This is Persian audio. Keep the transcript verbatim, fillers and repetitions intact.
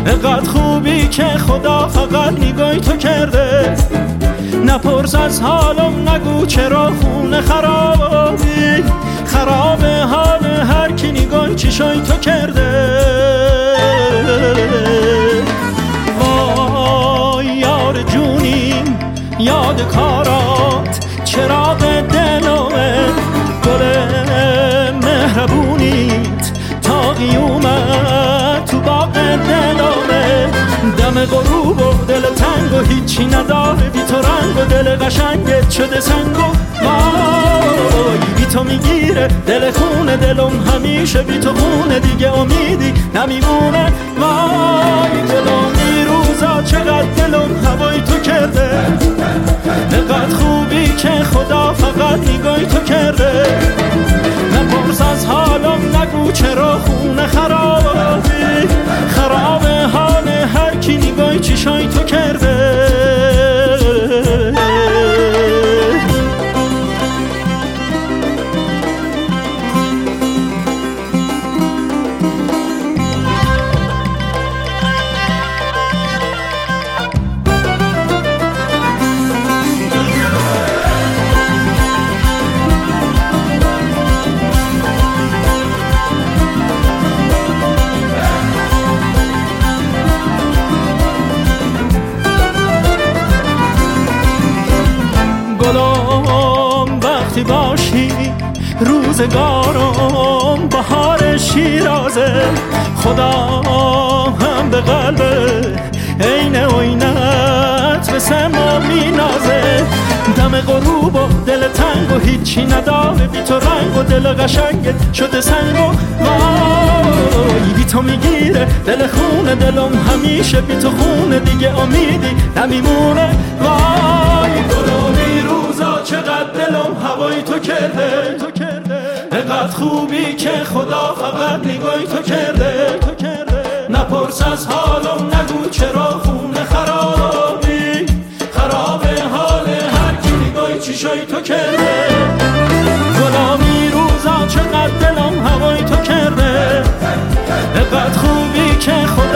اقدر خوبی که خدا فقط نگاهی تو کرده. نپرس از حالم، نگو چرا خونه خرابی، خراب حال هر کی نگاهی چشای تو کرده. وای یار جونیم، یاد کارات چراغ دلمه، گل مهربونیت تا قیومت تو باغ دلمه. دم غروب و دل تنگ و هیچی نداره بی تو رنگ و دل قشنگت شده سنگ و وای بی تو میگیره دل خونه دلم همیشه بی تو خونه دیگه امیدی نمیمونه. وای دلم این روزا چقدر دلم هوای تو کرده. نقدر خوبی که خدا فقط نگاهی تو کرده. نپرس از حالم، نگو چرا خونه خرابی، خراب حال هر کی نگاهی چشای تو کرده. گلم وقتی باشی روزگارم بهار شیرازه، خدا هم به قلب عین عینت به سما مینازه. دم غروب و دل تنگ و هیچی نداره بی تو رنگ و دل قشنگت شده سنگ و وای بی تو میگیره دل خونه دلم همیشه بی تو خونه دیگه امیدی نمیمونه. وای گلومی روزا چقدر دلم هوای تو کرده. اقدر خوبی که خدا فقط نگاهی تو کرده. نپرس از حالم، نگو چرا خونه خرابی، خراب حال هر کی نگاهی چشای تو کرده. گلامی روزا چقدر دلم هوای تو کرده. اقدر خوبی که خدا